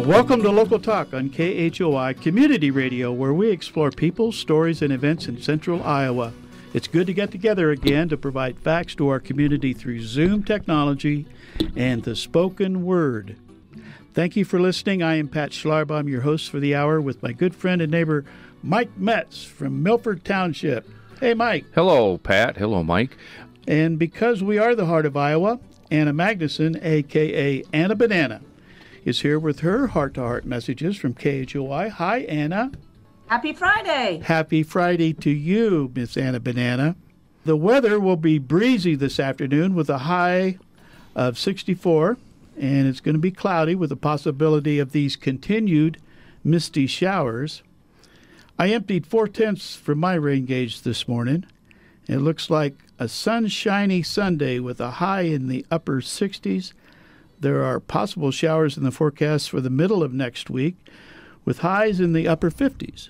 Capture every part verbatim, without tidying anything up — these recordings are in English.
Welcome to Local Talk on K H O I Community Radio, where we explore people, stories, and events in central Iowa. It's good to get together again to provide facts to our community through Zoom technology and the spoken word. Thank you for listening. I am Pat Schlarbaum, your host for the hour, with my good friend and neighbor, Mike Metz from Milford Township. Hey, Mike. Hello, Pat. Hello, Mike. And because we are the heart of Iowa, Anna Magnuson, a k a. Anna Banana, is here with her heart-to-heart messages from K H O I. Hi, Anna. Happy Friday. Happy Friday to you, Miss Anna Banana. The weather will be breezy this afternoon with a high of sixty-four, and it's going to be cloudy with the possibility of these continued misty showers. I emptied four-tenths from my rain gauge this morning. It looks like a sunshiny Sunday with a high in the upper sixties. There are possible showers in the forecast for the middle of next week with highs in the upper fifties.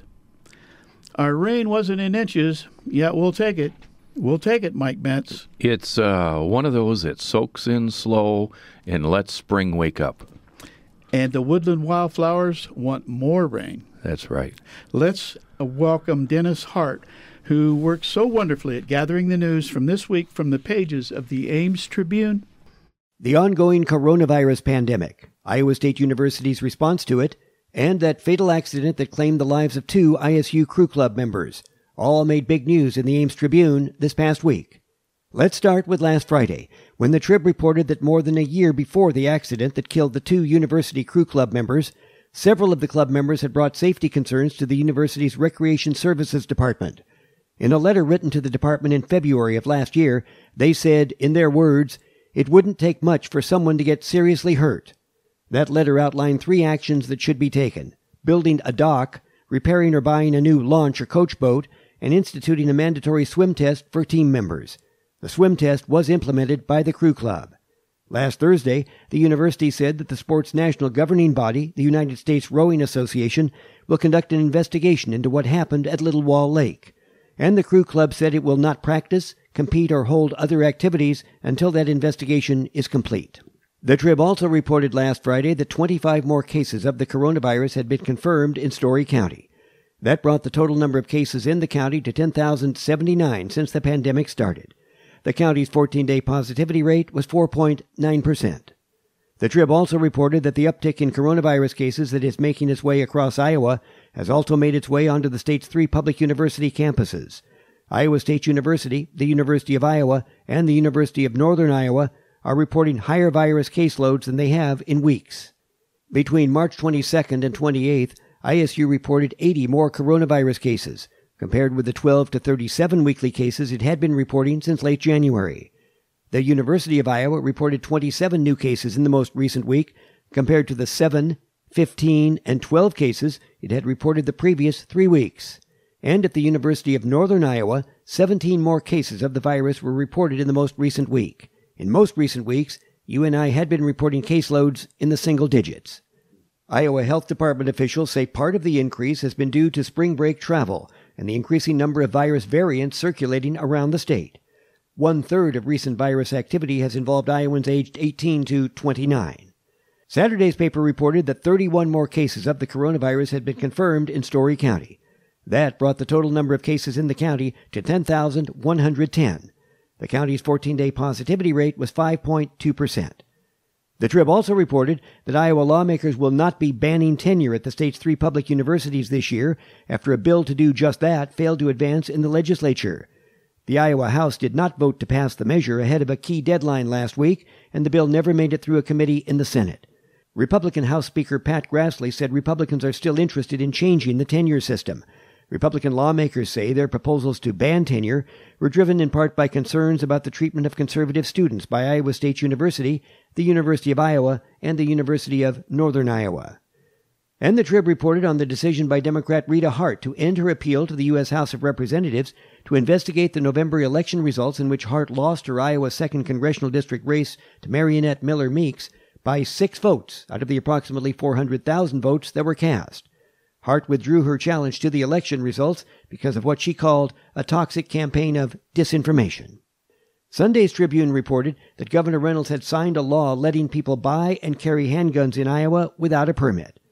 Our rain wasn't in inches, yet we'll take it. We'll take it, Mike Metz. It's uh, one of those that soaks in slow and lets spring wake up. And the woodland wildflowers want more rain. That's right. Let's welcome Dennis Hart, who works so wonderfully at gathering the news from this week from the pages of the Ames Tribune. The ongoing coronavirus pandemic, Iowa State University's response to it, and that fatal accident that claimed the lives of two I S U Crew Club members, all made big news in the Ames Tribune this past week. Let's start with last Friday, when the Trib reported that more than a year before the accident that killed the two University Crew Club members, several of the club members had brought safety concerns to the university's Recreation Services Department. In a letter written to the department in February of last year, they said, in their words, it wouldn't take much for someone to get seriously hurt. That letter outlined three actions that should be taken: building a dock, repairing or buying a new launch or coach boat, and instituting a mandatory swim test for team members. The swim test was implemented by the Crew Club. Last Thursday, the university said that the sport's national governing body, the United States Rowing Association, will conduct an investigation into what happened at Little Wall Lake. And the Crew Club said it will not practice, compete, or hold other activities until that investigation is complete. The Trib also reported last Friday that twenty-five more cases of the coronavirus had been confirmed in Story County. That brought the total number of cases in the county to ten thousand seventy-nine since the pandemic started. The county's fourteen-day positivity rate was four point nine percent. The Trib also reported that the uptick in coronavirus cases that is making its way across Iowa has also made its way onto the state's three public university campuses. Iowa State University, the University of Iowa, and the University of Northern Iowa are reporting higher virus caseloads than they have in weeks. Between March twenty-second and twenty-eighth, I S U reported eighty more coronavirus cases, compared with the twelve to thirty-seven weekly cases it had been reporting since late January. The University of Iowa reported twenty-seven new cases in the most recent week, compared to the seven, fifteen, and twelve cases it had reported the previous three weeks. And at the University of Northern Iowa, seventeen more cases of the virus were reported in the most recent week. In most recent weeks, U N I had been reporting caseloads in the single digits. Iowa Health Department officials say part of the increase has been due to spring break travel and the increasing number of virus variants circulating around the state. One-third of recent virus activity has involved Iowans aged eighteen to twenty-nine. Saturday's paper reported that thirty-one more cases of the coronavirus had been confirmed in Story County. That brought the total number of cases in the county to ten thousand one hundred ten. The county's fourteen-day positivity rate was five point two percent. The Trib also reported that Iowa lawmakers will not be banning tenure at the state's three public universities this year after a bill to do just that failed to advance in the legislature. The Iowa House did not vote to pass the measure ahead of a key deadline last week, and the bill never made it through a committee in the Senate. Republican House Speaker Pat Grassley said Republicans are still interested in changing the tenure system. Republican lawmakers say their proposals to ban tenure were driven in part by concerns about the treatment of conservative students by Iowa State University, the University of Iowa, and the University of Northern Iowa. And the Trib reported on the decision by Democrat Rita Hart to end her appeal to the U S House of Representatives to investigate the November election results in which Hart lost her Iowa second Congressional District race to Marionette Miller Meeks by six votes out of the approximately four hundred thousand votes that were cast. Hart withdrew her challenge to the election results because of what she called a toxic campaign of disinformation. Sunday's Tribune reported that Governor Reynolds had signed a law letting people buy and carry handguns in Iowa without a permit.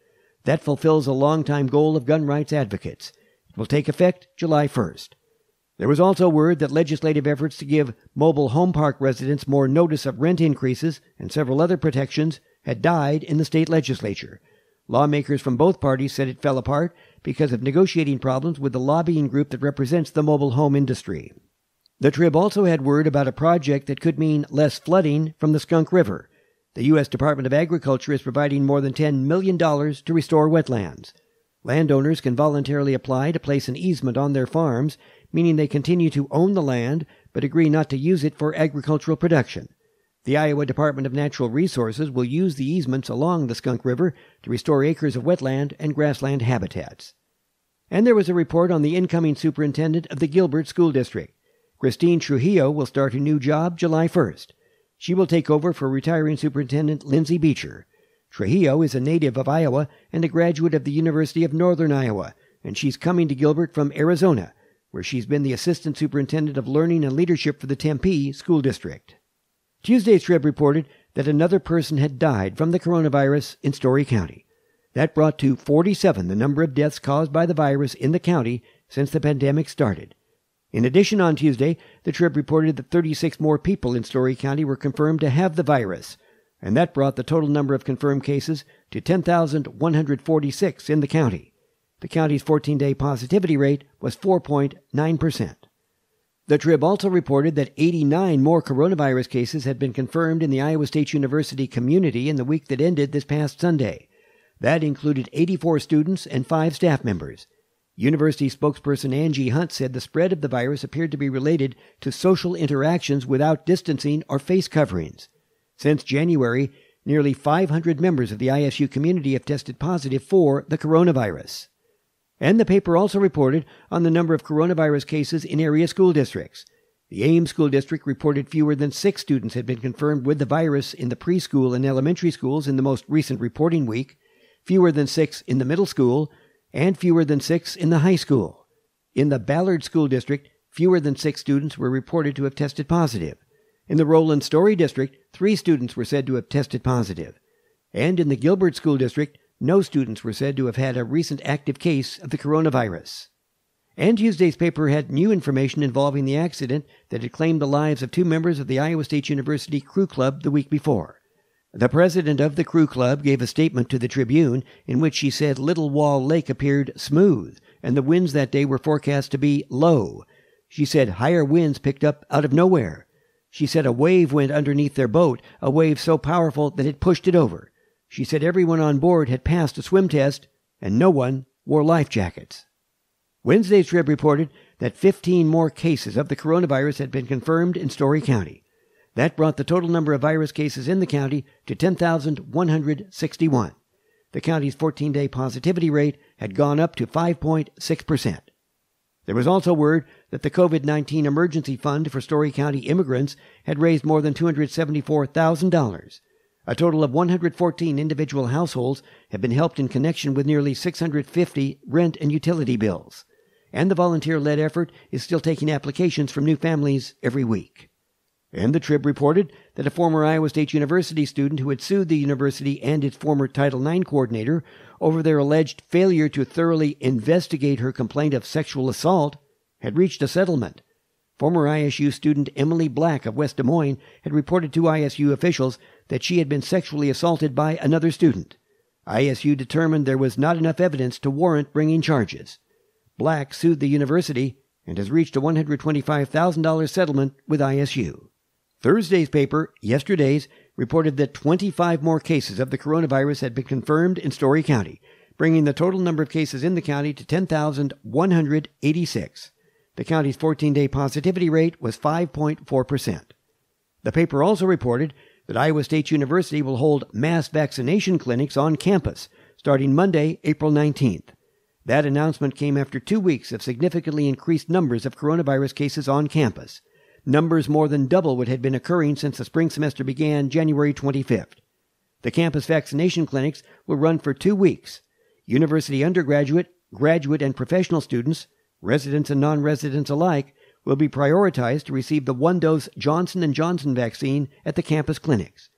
That fulfills a longtime goal of gun rights advocates. It will take effect July first. There was also word that legislative efforts to give mobile home park residents more notice of rent increases and several other protections had died in the state legislature. Lawmakers from both parties said it fell apart because of negotiating problems with the lobbying group that represents the mobile home industry. The Trib also had word about a project that could mean less flooding from the Skunk River. The U S Department of Agriculture is providing more than ten million dollars to restore wetlands. Landowners can voluntarily apply to place an easement on their farms, meaning they continue to own the land but agree not to use it for agricultural production. The Iowa Department of Natural Resources will use the easements along the Skunk River to restore acres of wetland and grassland habitats. And there was a report on the incoming superintendent of the Gilbert School District. Christine Trujillo will start her new job July first. She will take over for retiring Superintendent Lindsay Beecher. Trujillo is a native of Iowa and a graduate of the University of Northern Iowa, and she's coming to Gilbert from Arizona, where she's been the Assistant Superintendent of Learning and Leadership for the Tempe School District. Tuesday's Trib reported that another person had died from the coronavirus in Story County. That brought to forty-seven the number of deaths caused by the virus in the county since the pandemic started. In addition, on Tuesday, the Trib reported that thirty-six more people in Story County were confirmed to have the virus, and that brought the total number of confirmed cases to ten thousand one hundred forty-six in the county. The county's fourteen-day positivity rate was four point nine percent. The Trib also reported that eighty-nine more coronavirus cases had been confirmed in the Iowa State University community in the week that ended this past Sunday. That included eighty-four students and five staff members. University spokesperson Angie Hunt said the spread of the virus appeared to be related to social interactions without distancing or face coverings. Since January, nearly five hundred members of the I S U community have tested positive for the coronavirus. And the paper also reported on the number of coronavirus cases in area school districts. The Ames School District reported fewer than six students had been confirmed with the virus in the preschool and elementary schools in the most recent reporting week, fewer than six in the middle school, and fewer than six in the high school. In the Ballard School District, fewer than six students were reported to have tested positive. In the Roland Story District, three students were said to have tested positive. And in the Gilbert School District, no students were said to have had a recent active case of the coronavirus. And Tuesday's paper had new information involving the accident that had claimed the lives of two members of the Iowa State University Crew Club the week before. The president of the Crew Club gave a statement to the Tribune in which she said Little Wall Lake appeared smooth, and the winds that day were forecast to be low. She said higher winds picked up out of nowhere. She said a wave went underneath their boat, a wave so powerful that it pushed it over. She said everyone on board had passed a swim test, and no one wore life jackets. Wednesday's Trib reported that fifteen more cases of the coronavirus had been confirmed in Story County. That brought the total number of virus cases in the county to ten thousand one hundred sixty-one. The county's fourteen-day positivity rate had gone up to five point six percent. There was also word that the COVID nineteen Emergency Fund for Story County immigrants had raised more than two hundred seventy-four thousand dollars. A total of one hundred fourteen individual households have been helped in connection with nearly six hundred fifty rent and utility bills. And the volunteer-led effort is still taking applications from new families every week. And the Trib reported that a former Iowa State University student who had sued the university and its former Title nine coordinator over their alleged failure to thoroughly investigate her complaint of sexual assault had reached a settlement. Former I S U student Emily Black of West Des Moines had reported to I S U officials that she had been sexually assaulted by another student. I S U determined there was not enough evidence to warrant bringing charges. Black sued the university and has reached a one hundred twenty-five thousand dollars settlement with I S U. Thursday's paper, Yesterday's, reported that twenty-five more cases of the coronavirus had been confirmed in Story County, bringing the total number of cases in the county to ten thousand one hundred eighty-six. The county's fourteen-day positivity rate was five point four percent. The paper also reported that Iowa State University will hold mass vaccination clinics on campus starting Monday, April nineteenth. That announcement came after two weeks of significantly increased numbers of coronavirus cases on campus, numbers more than double what had been occurring since the spring semester began January twenty-fifth. The campus vaccination clinics will run for two weeks. University undergraduate, graduate, and professional students, residents and non-residents alike, will be prioritized to receive the one-dose Johnson and Johnson vaccine at the campus clinics.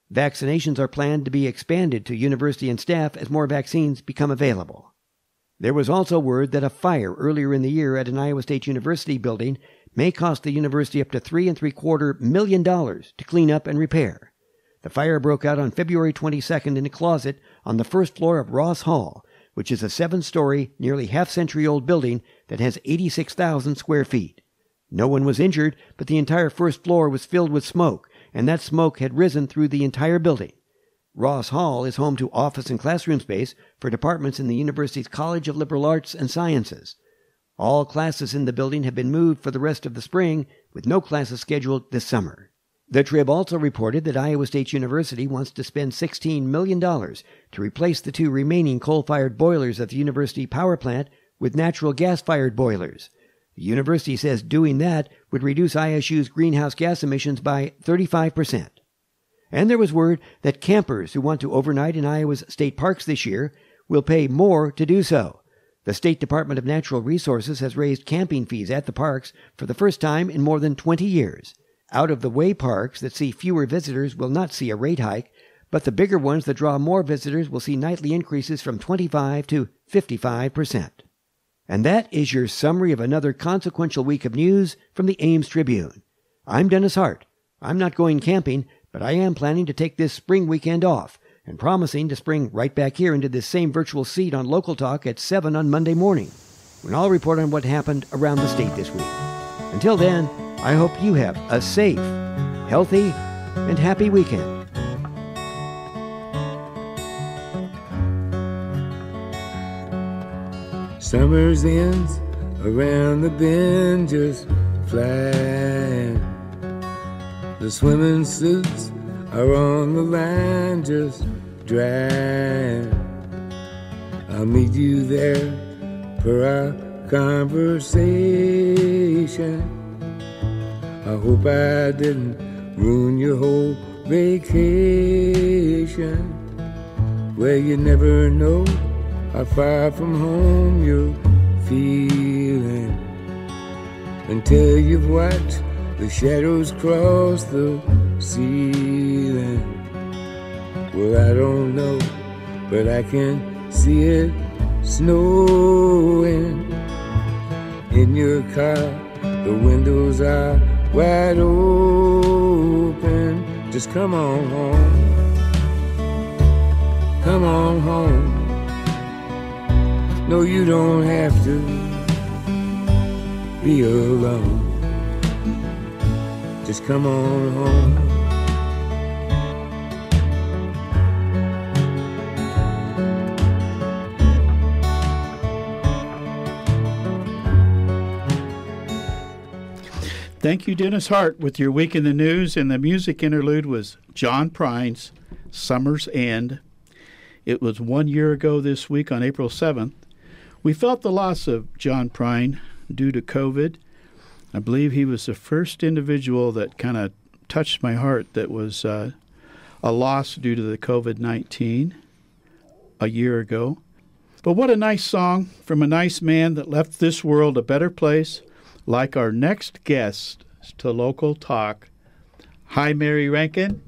Vaccinations are planned to be expanded to university and staff as more vaccines become available. There was also word that a fire earlier in the year at an Iowa State University building may cost the university up to three and three quarter million dollars to clean up and repair. The fire broke out on February twenty-second in a closet on the first floor of Ross Hall, which is a seven-story, nearly half-century-old building that has eighty-six thousand square feet. No one was injured, but the entire first floor was filled with smoke, and that smoke had risen through the entire building. Ross Hall is home to office and classroom space for departments in the university's College of Liberal Arts and Sciences. All classes in the building have been moved for the rest of the spring, with no classes scheduled this summer. The Trib also reported that Iowa State University wants to spend sixteen million dollars to replace the two remaining coal-fired boilers at the university power plant with natural gas-fired boilers. The university says doing that would reduce I S U's greenhouse gas emissions by thirty-five percent. And there was word that campers who want to overnight in Iowa's state parks this year will pay more to do so. The State Department of Natural Resources has raised camping fees at the parks for the first time in more than twenty years. Out-of-the-way parks that see fewer visitors will not see a rate hike, but the bigger ones that draw more visitors will see nightly increases from twenty-five to fifty-five percent. And that is your summary of another consequential week of news from the Ames Tribune. I'm Dennis Hart. I'm not going camping, but I am planning to take this spring weekend off and promising to spring right back here into this same virtual seat on Local Talk at seven on Monday morning, when I'll report on what happened around the state this week. Until then, I hope you have a safe, healthy, and happy weekend. Summer's ends around the bend just flying. The swimming suits are on the line just drying. I'll meet you there for our conversation. I hope I didn't ruin your whole vacation. Well, you never know how far from home you're feeling until you've watched the shadows cross the ceiling. Well, I don't know, but I can see it snowing. In your car, the windows are wide open. Just come on home. Come on home. No, you don't have to be alone. Just come on home. Thank you, Dennis Hart, with your Week in the News, and the music interlude was John Prine's Summer's End. It was one year ago this week on April seventh. We felt the loss of John Prine due to COVID. I believe he was the first individual that kind of touched my heart that was uh, a loss due to the covid nineteen a year ago. But what a nice song from a nice man that left this world a better place, like our next guest to Local Talk. Hi, Mary Rankin.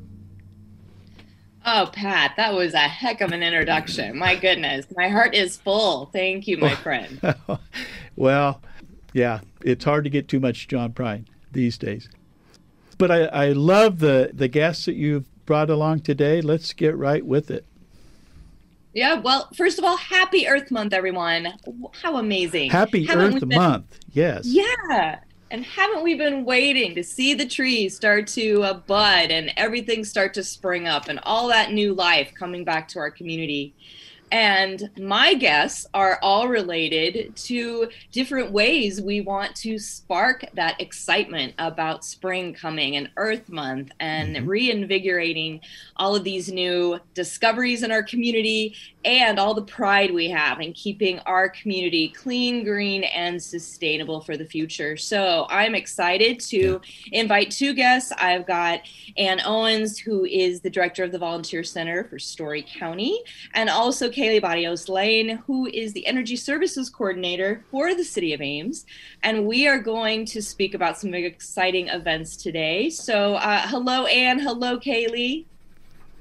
Oh, Pat, that was a heck of an introduction. My goodness, my heart is full. Thank you, my friend. Well, yeah, it's hard to get too much John Prine these days. But I, I love the, the guests that you've brought along today. Let's get right with it. Yeah, well, first of all, happy Earth Month, everyone. How amazing. Happy Haven't Earth been... Month, yes. Yeah. And haven't we been waiting to see the trees start to uh, bud and everything start to spring up and all that new life coming back to our community? And my guests are all related to different ways we want to spark that excitement about spring coming and Earth Month and mm-hmm. reinvigorating all of these new discoveries in our community and all the pride we have in keeping our community clean, green, and sustainable for the future. So I'm excited to invite two guests. I've got Ann Owens, who is the director of the Volunteer Center for Story County, and also Kaylee Barrios Lane, who is the Energy Services Coordinator for the City of Ames. And we are going to speak about some exciting events today. So uh, hello, Ann. Hello, Kaylee.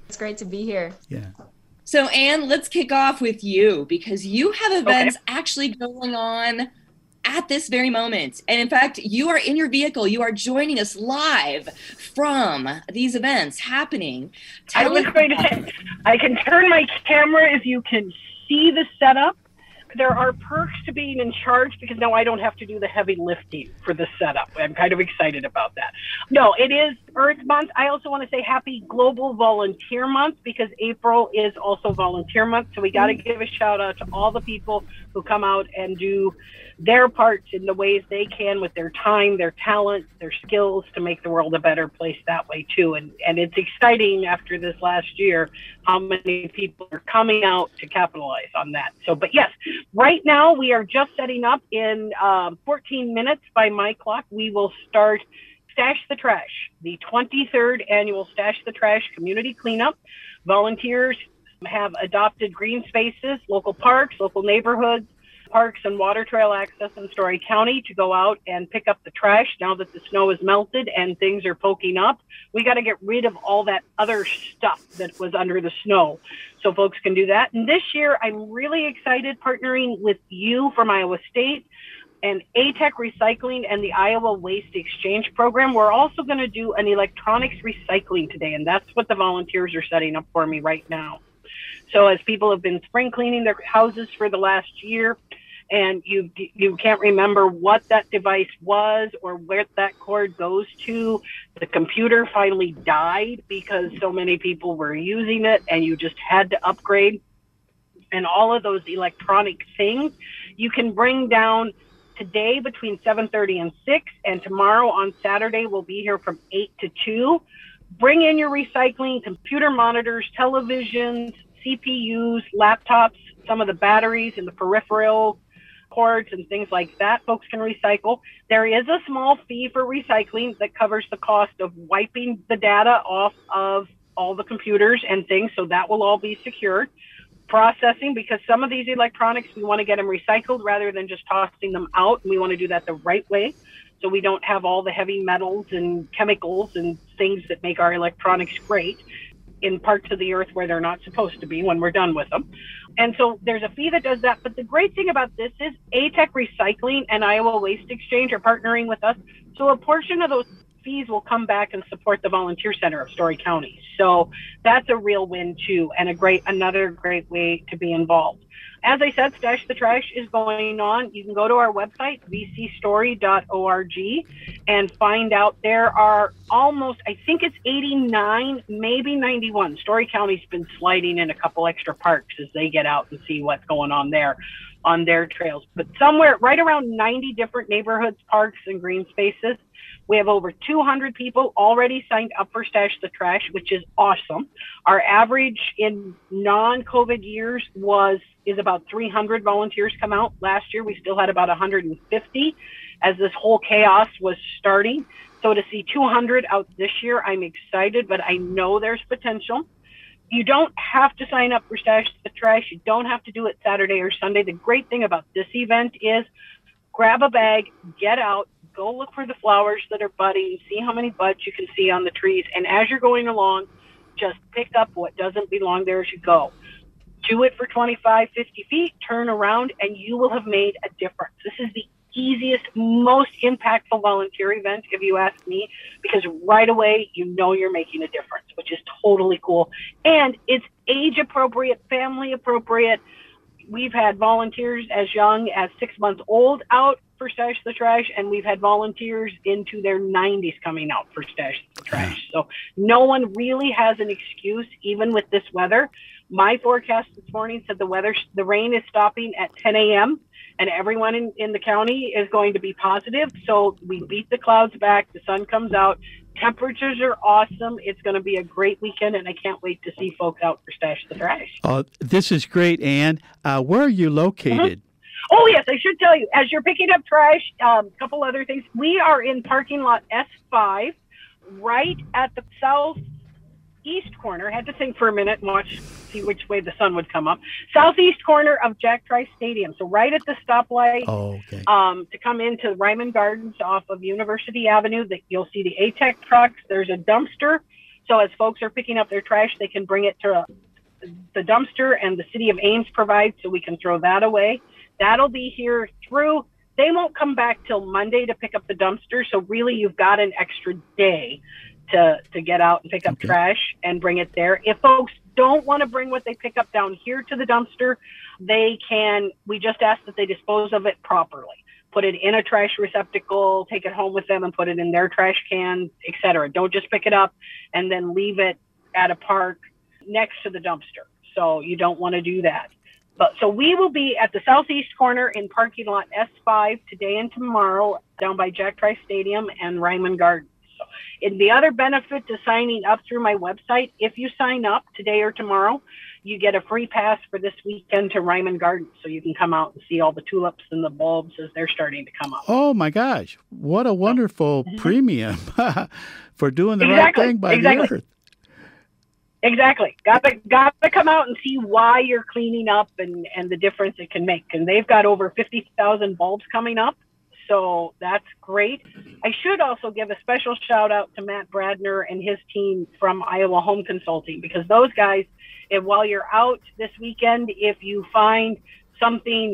It's great to be here. Yeah. So, Anne, let's kick off with you because you have events Okay. actually going on at this very moment. And in fact, you are in your vehicle. You are joining us live from these events happening. I Tell was us going to about- say, I can turn my camera if you can see the setup. There are perks to being in charge because now I don't have to do the heavy lifting for the setup. I'm kind of excited about that. No, it is Earth Month. I also want to say happy Global Volunteer Month because April is also Volunteer Month. So we got to give a shout out to all the people who come out and do their parts in the ways they can with their time, their talent, their skills to make the world a better place that way too. And and it's exciting after this last year how many people are coming out to capitalize on that. So, but yes, right now we are just setting up in um, fourteen minutes by my clock. We will start Stash the Trash, the twenty-third annual Stash the Trash community cleanup. Volunteers have adopted green spaces, local parks, local neighborhoods, parks and water trail access in Story County to go out and pick up the trash now that the snow is melted and things are poking up. We got to get rid of all that other stuff that was under the snow so folks can do that. And this year, I'm really excited partnering with you from Iowa State and A TEC Recycling and the Iowa Waste Exchange Program. We're also going to do an electronics recycling today, and that's what the volunteers are setting up for me right now. So as people have been spring cleaning their houses for the last year, and you you can't remember what that device was or where that cord goes to, the computer finally died because so many people were using it and you just had to upgrade. And all of those electronic things, you can bring down today between seven thirty and six, and tomorrow on Saturday we'll be here from eight to two. Bring in your recycling, computer monitors, televisions, C P Us, laptops, some of the batteries and the peripheral cords and things like that folks can recycle. There is a small fee for recycling that covers the cost of wiping the data off of all the computers and things, so that will all be secured. Processing, because some of these electronics, we want to get them recycled rather than just tossing them out, and we want to do that the right way so we don't have all the heavy metals and chemicals and things that make our electronics great in parts of the earth where they're not supposed to be when we're done with them. And so there's a fee that does that. But the great thing about this is A TEC Recycling and Iowa Waste Exchange are partnering with us. So a portion of those fees will come back and support the Volunteer Center of Story County. So that's a real win too, and a great, another great way to be involved. As I said, Stash the Trash is going on. You can go to our website, v c story dot org, and find out there are almost, I think it's eighty-nine, maybe ninety-one. Story County's been sliding in a couple extra parks as they get out and see what's going on there on their trails. But somewhere right around ninety different neighborhoods, parks, and green spaces. We have over two hundred people already signed up for Stash the Trash, which is awesome. Our average in non-COVID years was is about three hundred volunteers come out. Last year, we still had about one hundred fifty as this whole chaos was starting. So to see two hundred out this year, I'm excited, but I know there's potential. You don't have to sign up for Stash the Trash. You don't have to do it Saturday or Sunday. The great thing about this event is grab a bag, get out, go look for the flowers that are budding, see how many buds you can see on the trees. And as you're going along, just pick up what doesn't belong there as you go. Do it for twenty-five, fifty feet, turn around, and you will have made a difference. This is the easiest, most impactful volunteer event, if you ask me, because right away, you know you're making a difference, which is totally cool. And it's age appropriate, family appropriate. We've had volunteers as young as six months old out for Stash the Trash, and we've had volunteers into their nineties coming out for Stash the Trash. So no one really has an excuse, even with this weather. My forecast this morning said the weather, the rain is stopping at ten a.m. and everyone in, in the county is going to be positive. So we beat the clouds back. The sun comes out. Temperatures are awesome. It's going to be a great weekend, and I can't wait to see folks out for Stash the Trash. Oh, this is great, Anne. Uh, where are you located? Mm-hmm. Oh, yes, I should tell you. As you're picking up trash, a um, couple other things. We are in parking lot S five, right at the southeast corner. I had to think for a minute and watch, see which way the sun would come up. Southeast corner of Jack Trice Stadium. So right at the stoplight. Oh, okay. Um, to come into Ryman Gardens off of University Avenue, that you'll see the A TEC trucks. There's a dumpster. So as folks are picking up their trash, they can bring it to the dumpster, and the City of Ames provides, so we can throw that away. That'll be here through, they won't come back till Monday to pick up the dumpster. So really you've got an extra day to, to get out and pick up okay. trash and bring it there. If folks don't want to bring what they pick up down here to the dumpster, they can, we just ask that they dispose of it properly. Put it in a trash receptacle, take it home with them and put it in their trash can, et cetera. Don't just pick it up and then leave it at a park next to the dumpster. So you don't want to do that. But so we will be at the southeast corner in parking lot S five today and tomorrow down by Jack Trice Stadium and Ryman Gardens. So and the other benefit to signing up through my website, if you sign up today or tomorrow, you get a free pass for this weekend to Ryman Gardens. So you can come out and see all the tulips and the bulbs as they're starting to come up. Oh, my gosh. What a wonderful mm-hmm. premium for doing the exactly. right thing by exactly. the earth. Exactly. Got to, got to come out and see why you're cleaning up and, and the difference it can make. And they've got over fifty thousand bulbs coming up. So that's great. I should also give a special shout out to Matt Bradner and his team from Iowa Home Consulting, because those guys, if while you're out this weekend, if you find something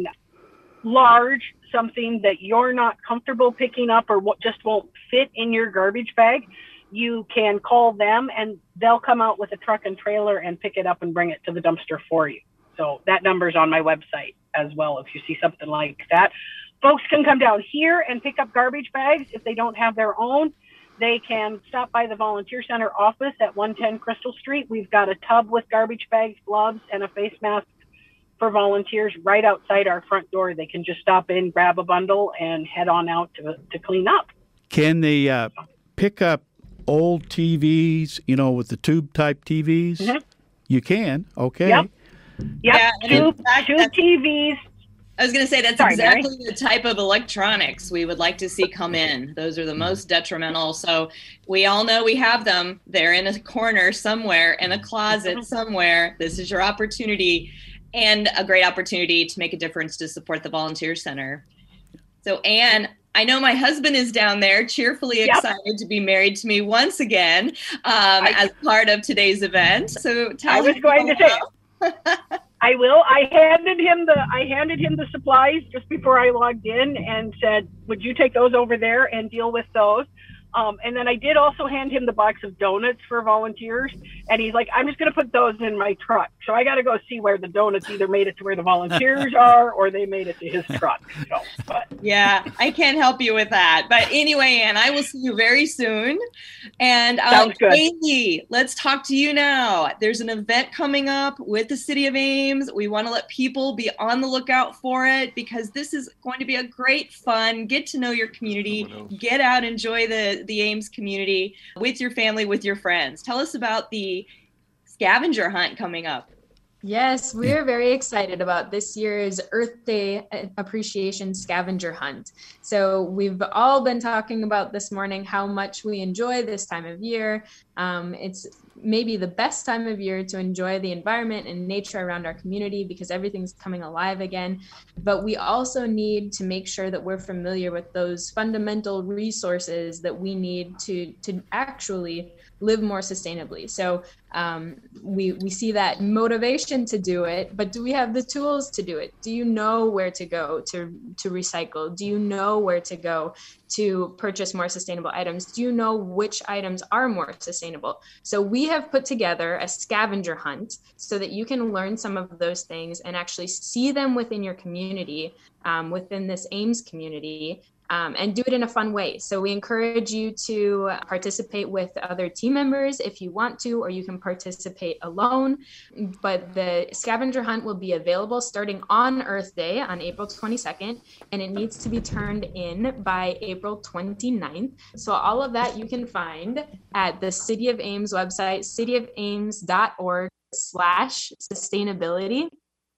large, something that you're not comfortable picking up or what just won't fit in your garbage bag, you can call them and they'll come out with a truck and trailer and pick it up and bring it to the dumpster for you. So that number's on my website as well. If you see something like that, folks can come down here and pick up garbage bags. If they don't have their own, they can stop by the Volunteer Center office at one ten Crystal Street. We've got a tub with garbage bags, gloves, and a face mask for volunteers right outside our front door. They can just stop in, grab a bundle, and head on out to, to clean up. Can they uh, pick up old T Vs, you know, with the tube type T Vs? Mm-hmm. You can, okay. Yep. Yep. Yeah, tube, tube T Vs. I was going to say that's Sorry, exactly Mary. the type of electronics we would like to see come in. Those are the most detrimental. So we all know we have them. They're in a corner somewhere, in a closet somewhere. This is your opportunity, and a great opportunity to make a difference to support the Volunteer Center. So Anne, I know my husband is down there cheerfully yep. excited to be married to me once again um, I, as part of today's event. So tell I was going to say, I will. I handed him the I handed him the supplies just before I logged in and said, would you take those over there and deal with those? Um, and then I did also hand him the box of donuts for volunteers. And he's like, I'm just going to put those in my truck. So I got to go see where the donuts either made it to where the volunteers are or they made it to his truck. So, but. Yeah, I can't help you with that. But anyway, Anne, I will see you very soon. And uh, Sounds good. Kaylee, let's talk to you now. There's an event coming up with the City of Ames. We want to let people be on the lookout for it because this is going to be a great fun, get to know your community, get out, enjoy the the Ames community with your family, with your friends. Tell us about the scavenger hunt coming up. Yes, we're very excited about this year's Earth Day Appreciation Scavenger Hunt. So we've all been talking about this morning how much we enjoy this time of year. Um, it's maybe the best time of year to enjoy the environment and nature around our community because everything's coming alive again. But we also need to make sure that we're familiar with those fundamental resources that we need to, to actually live more sustainably. So um, we we see that motivation to do it, but do we have the tools to do it? Do you know where to go to, to recycle? Do you know where to go to purchase more sustainable items? Do you know which items are more sustainable? So we have put together a scavenger hunt so that you can learn some of those things and actually see them within your community, um, within this Ames community, Um, and do it in a fun way. So we encourage you to participate with other team members if you want to, or you can participate alone. But the scavenger hunt will be available starting on Earth Day on April twenty-second, and it needs to be turned in by April twenty-ninth. So all of that you can find at the City of Ames website, cityofames.org slash sustainability.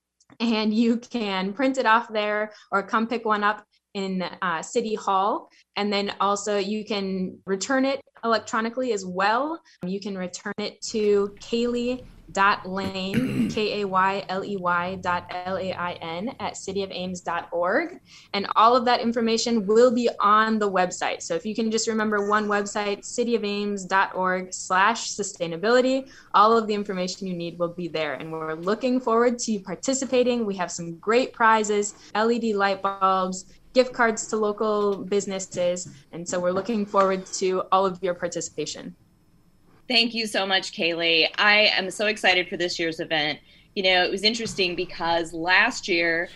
And you can print it off there or come pick one up in uh, City Hall. And then also you can return it electronically as well. You can return it to Kaylee dot lane, K A Y L E Y dot L A I N at city of ames dot org. And all of that information will be on the website. So if you can just remember one website, city of ames dot org slash sustainability, all of the information you need will be there. And we're looking forward to you participating. We have some great prizes, L E D light bulbs, gift cards to local businesses. And so we're looking forward to all of your participation. Thank you so much, Kaylee. I am so excited for this year's event. You know, it was interesting because last year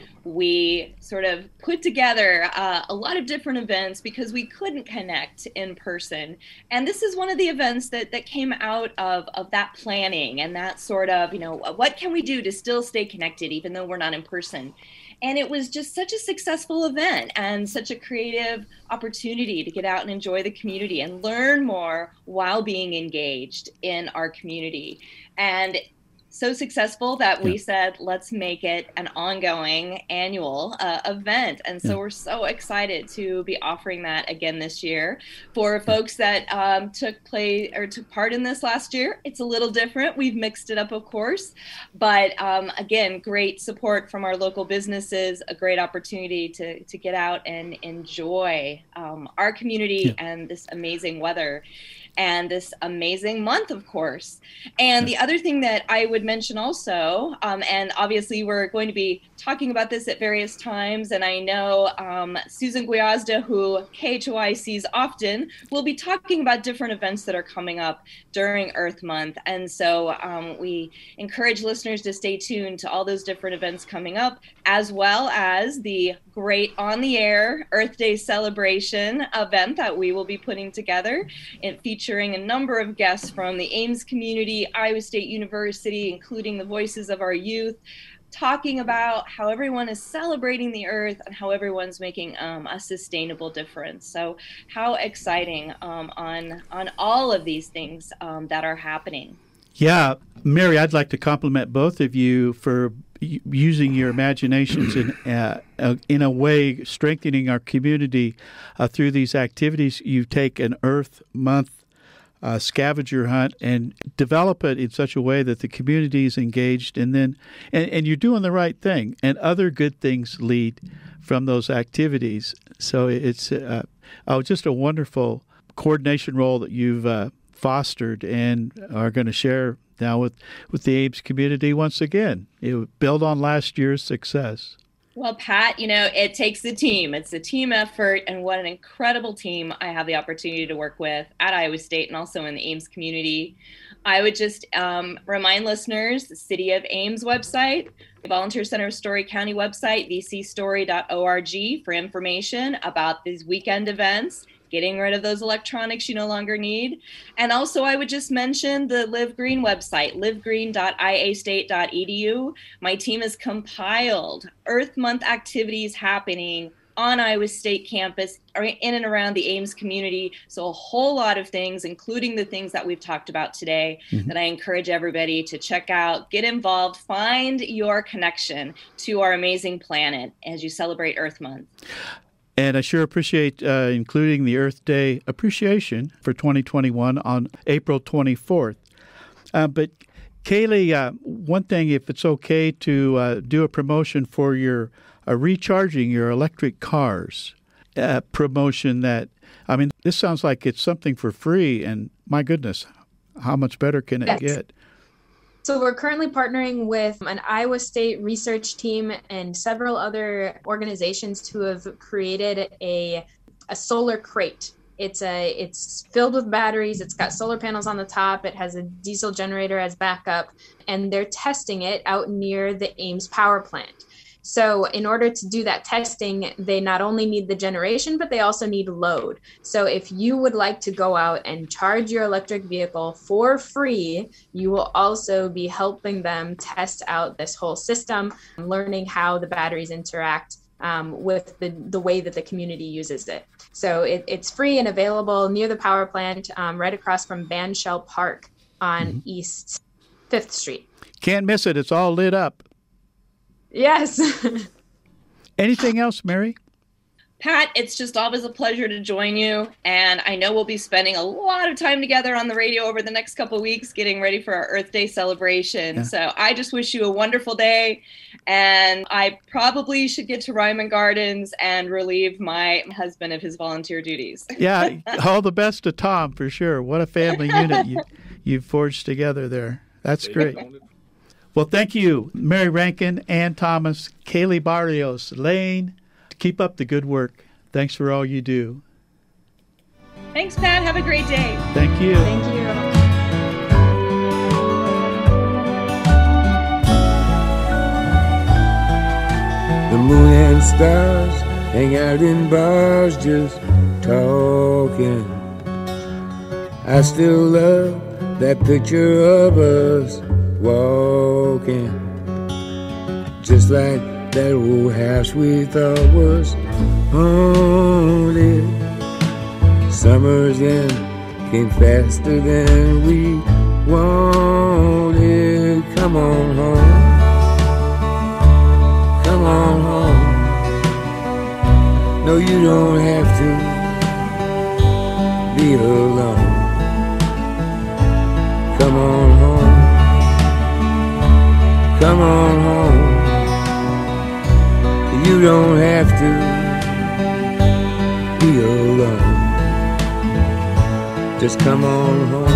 we sort of put together uh, a lot of different events because we couldn't connect in person. And this is one of the events that, that came out of, of that planning and that sort of, you know, what can we do to still stay connected even though we're not in person? And it was just such a successful event and such a creative opportunity to get out and enjoy the community and learn more while being engaged in our community. And so successful that we yeah. said, let's make it an ongoing annual uh, event. And so yeah. we're so excited to be offering that again this year. For folks that um, took play or took part in this last year, it's a little different. We've mixed it up, of course. But um, again, great support from our local businesses, a great opportunity to, to get out and enjoy um, our community yeah. and this amazing weather. And this amazing month, of course. And the other thing that I would mention also, um, and obviously we're going to be talking about this at various times, and I know um, Susan Gwiazda, who K H O I sees often, will be talking about different events that are coming up during Earth Month. And so um, we encourage listeners to stay tuned to all those different events coming up, as well as the great On the Air Earth Day celebration event that we will be putting together, and featuring a number of guests from the Ames community, Iowa State University, including the voices of our youth, talking about how everyone is celebrating the earth and how everyone's making um, a sustainable difference. So how exciting um, on, on all of these things um, that are happening. Yeah, Mary, I'd like to compliment both of you for using your imaginations in uh, uh, in a way, strengthening our community uh, through these activities. You take an Earth Month uh, scavenger hunt and develop it in such a way that the community is engaged, and then and, and you're doing the right thing, and other good things lead from those activities. So it's uh, oh, just a wonderful coordination role that you've uh, fostered and are going to share now with, with the Ames community once again. It would build on last year's success. Well, Pat, you know, it takes a team. It's a team effort, and what an incredible team I have the opportunity to work with at Iowa State and also in the Ames community. I would just um, remind listeners, the City of Ames website, the Volunteer Center of Story County website, v c story dot org, for information about these weekend events, getting rid of those electronics you no longer need. And also I would just mention the Live Green website, live green dot i a state dot e d u. My team has compiled Earth Month activities happening on Iowa State campus, or in and around the Ames community. So a whole lot of things, including the things that we've talked about today, mm-hmm. that I encourage everybody to check out, get involved, find your connection to our amazing planet as you celebrate Earth Month. And I sure appreciate uh, including the Earth Day appreciation for twenty twenty-one on April twenty-fourth. Uh, but Kaylee, uh, one thing, if it's okay to uh, do a promotion for your uh, recharging your electric cars, uh, promotion that, I mean, this sounds like it's something for free, and my goodness, how much better can it yes. get? So we're currently partnering with an Iowa State research team and several other organizations who have created a, a solar crate. It's a it's filled with batteries. It's got solar panels on the top. It has a diesel generator as backup, and they're testing it out near the Ames power plant. So in order to do that testing, they not only need the generation, but they also need load. So if you would like to go out and charge your electric vehicle for free, you will also be helping them test out this whole system, learning how the batteries interact um, with the, the way that the community uses it. So it, it's free and available near the power plant, um, right across from Bandshell Park on mm-hmm. East fifth Street. Can't miss it. It's all lit up. Yes. Anything else, Mary? Pat, it's just always a pleasure to join you. And I know we'll be spending a lot of time together on the radio over the next couple of weeks getting ready for our Earth Day celebration. Yeah. So I just wish you a wonderful day. And I probably should get to Ryman Gardens and relieve my husband of his volunteer duties. Yeah, all the best to Tom, for sure. What a family unit you, you've forged together there. That's great. Well, thank you, Mary Rankin, Ann Thomas, Kaylee Barrios, Lane. Keep up the good work. Thanks for all you do. Thanks, Pat. Have a great day. Thank you. Thank you. The moon and stars hang out in bars just talking. I still love that picture of us walking, just like that old house we thought was haunted. Summer's end came faster than we wanted. Come on home, come on home. No, you don't have to be alone. Come on home, come on home. You don't have to be alone. Just come on home.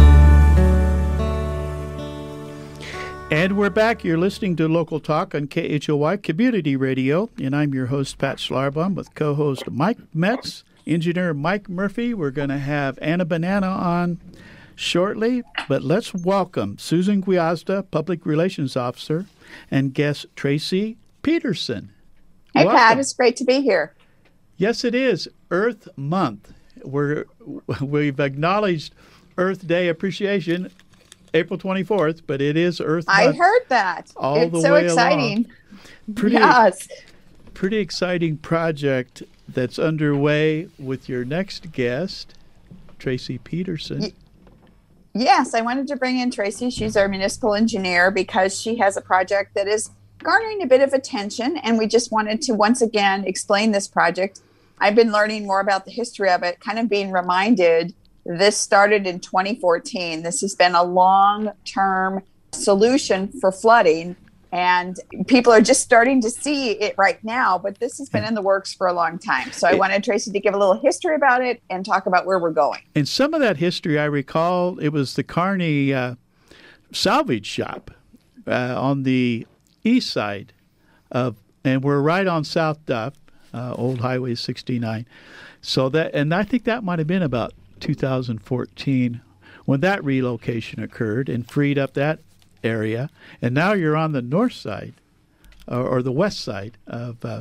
And we're back. You're listening to Local Talk on K H O Y Community Radio, and I'm your host, Pat Schlarbaum, with co-host Mike Metz, engineer Mike Murphy. We're going to have Anna Banana on shortly, but let's welcome Susan Gwiazda, Public Relations Officer, and guest Tracy Peterson. Hey, Welcome. Pat, it's great to be here. Yes, it is Earth Month. We're, we've acknowledged Earth Day Appreciation April twenty-fourth, but it is Earth Month. I heard that. All it's the so way exciting. Along. Pretty, yes. Pretty exciting project that's underway with your next guest, Tracy Peterson. Y- yes, I wanted to bring in Tracy. She's our municipal engineer because she has a project that is garnering a bit of attention, and we just wanted to once again explain this project. I've been learning more about the history of it, kind of being reminded this started in twenty fourteen. This has been a long-term solution for flooding, and people are just starting to see it right now, but this has been in the works for a long time. So I wanted Tracy to give a little history about it and talk about where we're going. And some of that history, I recall, it was the Kearney uh, salvage shop uh, on the east side of, and we're right on South Duff, uh, Old Highway sixty-nine. So that, and I think that might have been about two thousand fourteen when that relocation occurred and freed up that area. And now you're on the north side, or, or the west side of uh,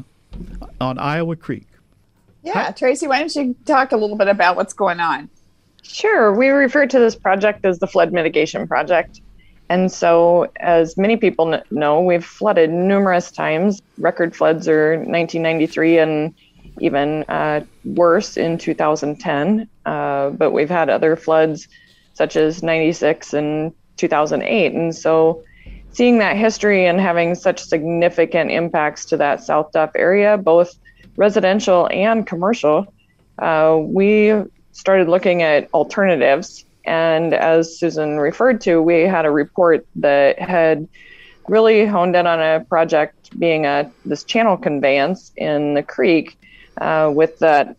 on Iowa Creek. Yeah, Hi. Tracy, why don't you talk a little bit about what's going on? Sure. We refer to this project as the Flood Mitigation Project. And so, as many people know, we've flooded numerous times. Record floods are nineteen ninety-three and even uh, worse in two thousand ten. Uh, but we've had other floods such as ninety-six and two thousand eight. And so seeing that history and having such significant impacts to that South Duff area, both residential and commercial, uh, we started looking at alternatives. And as Susan referred to, we had a report that had really honed in on a project being a this channel conveyance in the creek uh, with that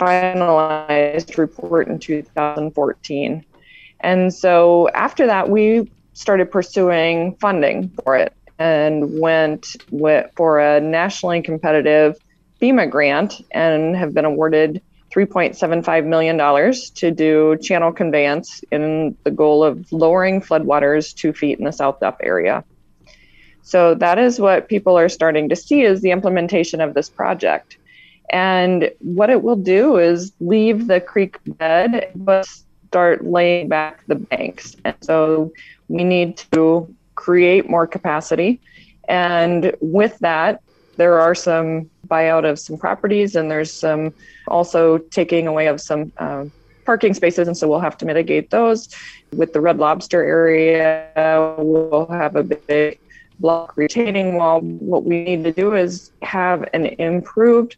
finalized report in two thousand fourteen. And so after that, we started pursuing funding for it and went with, for a nationally competitive FEMA grant and have been awarded three point seven five million dollars to do channel conveyance in the goal of lowering floodwaters two feet in the South Duff area. So that is what people are starting to see is the implementation of this project. And what it will do is leave the creek bed, but start laying back the banks. And so we need to create more capacity. And with that, there are some buyout of some properties, and there's some also taking away of some uh, parking spaces, and so we'll have to mitigate those. With the Red Lobster area, we'll have a big block retaining wall. What we need to do is have an improved